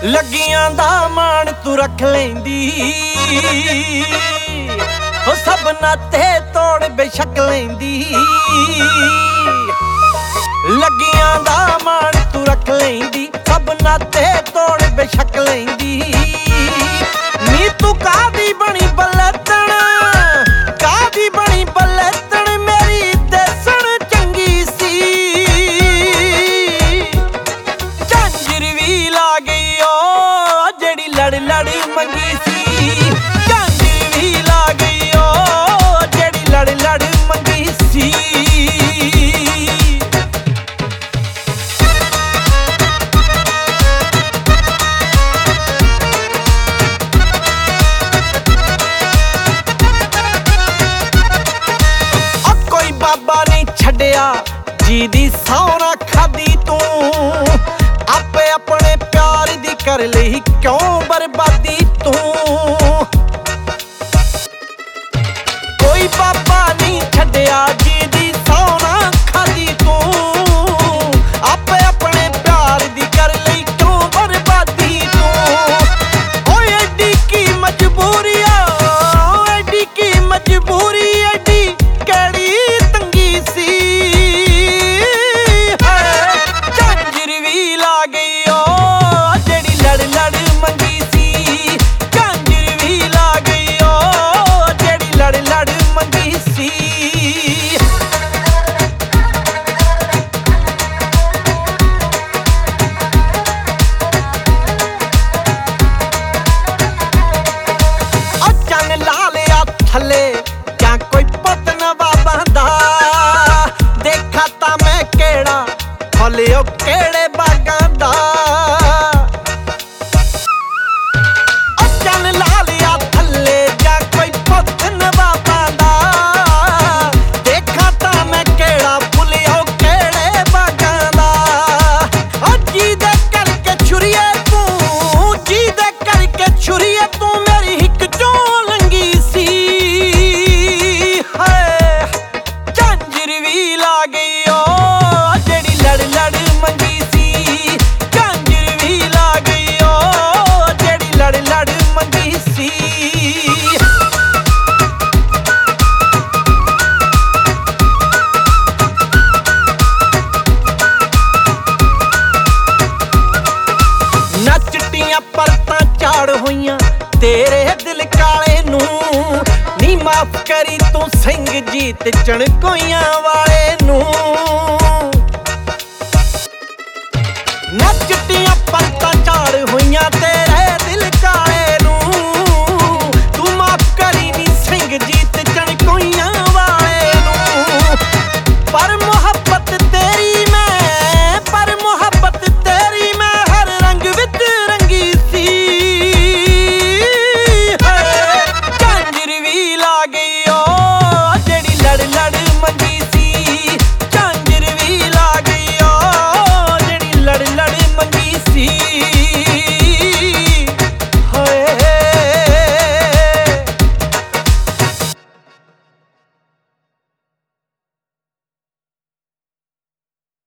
ਲੱਗੀਆਂ ਦਾ ਮਾਣ ਤੂੰ ਰੱਖ ਲੈਂਦੀ ਉਹ ਸਭ ਨਾਤੇ ਤੋੜ ਬੇਸ਼ੱਕ ਲੈਂਦੀ। ਲੱਗੀਆਂ ਦਾ ਮਾਣ ਤੂੰ ਰੱਖ ਲੈਂਦੀ ਸਭ ਨਾਤੇ ਤੋੜ ਬੇਸ਼ੱਕ ਲੈਂਦੀ। ਨੀ ਤੂੰ ਕਾਦੀ ਬਣੀ ਬਲਤਣ ਕਾਦੀ ਬਣੀ ਬਲਤਣ ਮੇਰੀ ਦੇਸਣ ਚੰਗੀ ਸੀ। ਝਾਂਜਰ ਵੀ ਲਾ ਗਈ ਓ ਜਿਹੜੀ ਲੜ ਲੜ ਮੰਗੀ ਸੀ। ਝਾਂਜਰ ਵੀ ਲਾ ਗਈ ਓ ਜਿਹੜੀ ਲੜ ਲੜ ਮੰਗੀ ਸੀ। ਬਾਬਾ ਨਹੀਂ ਛੱਡਿਆ ਜਿਹਦੀ ਸੌਣਾ ਖਾਦੀ ਤੂੰ ਆਪੇ ਆਪਣੇ ਪਿਆਰ ਦੀ ਕਰ ਲਈ ਕਿਉਂ ਬਰਬਾਦੀ ਤੂੰ। ਕੋਈ ਬਾਬਾ ਨਹੀਂ ਛੱਡਿਆ ਜਿਹਦੀ ਸੌਣਾ ਖਾਦੀ ਤੂੰ ਆਪੇ ਆਪਣੇ ਪਿਆਰ ਦੀ ਕਰ ਲਈ ਕਿਉਂ ਬਰਬਾਦੀ ਤੂੰ। ਓਏ ਐਡੀ ਕੀ ਮਜਬੂਰੀ ਆ ਐਡੀ ਕੀ ਮਜਬੂਰੀ ਐਡੀ ਕਿਹੜੀ ਜਾਂ ਕੋਈ ਪੁੱਤ ਨਵਾਬਾਂ ਦਾ ਦੇਖਾ ਤਾਂ ਮੈਂ ਕਿਹੜਾ ਫਲਿਓ ਕਿਹੜੇ ਬਾਗਾਂ ਦਾ। ਚੰਨ ਲਾ ਲਿਆ ਥੱਲੇ ਜਾਂ ਕੋਈ ਪੁੱਤ ਨਵਾਬਾਂ ਦਾ ਦੇਖਾ ਤਾਂ ਮੈਂ ਕਿਹੜਾ ਫਲਿਓ ਕਿਹੜੇ ਬਾਗਾਂ ਦਾ। ਜਿਹਦੇ ਕਰਕੇ ਛੁਰੀਏ ਤੂੰ ਜਿਹਦੇ ਕਰਕੇ ਛੁਰੀਏ ਤੂੰ ਮੇਰੀ ਹਿੱਕ ਚੋਂ ਲੰਗੀ ਸੀ। ਚਿੱਟੀਆਂ ਪਰਤਾਂ ਝਾੜ ਹੋਈਆਂ ਤੇਰੇ ਦਿਲ ਕਾਲੇ ਨੂੰ ਨੀ ਮਾਫ ਕਰੀ ਤੂੰ ਸਿੰਘ ਜੀਤ ਚਣਕੋਈਆਂ ਵਾਲੇ ਨੂੰ। ਨਾ ਚਿੱਟੀਆਂ ਪਰਤਾਂ ਝਾੜ ਹੋਈਆਂ ਤੇ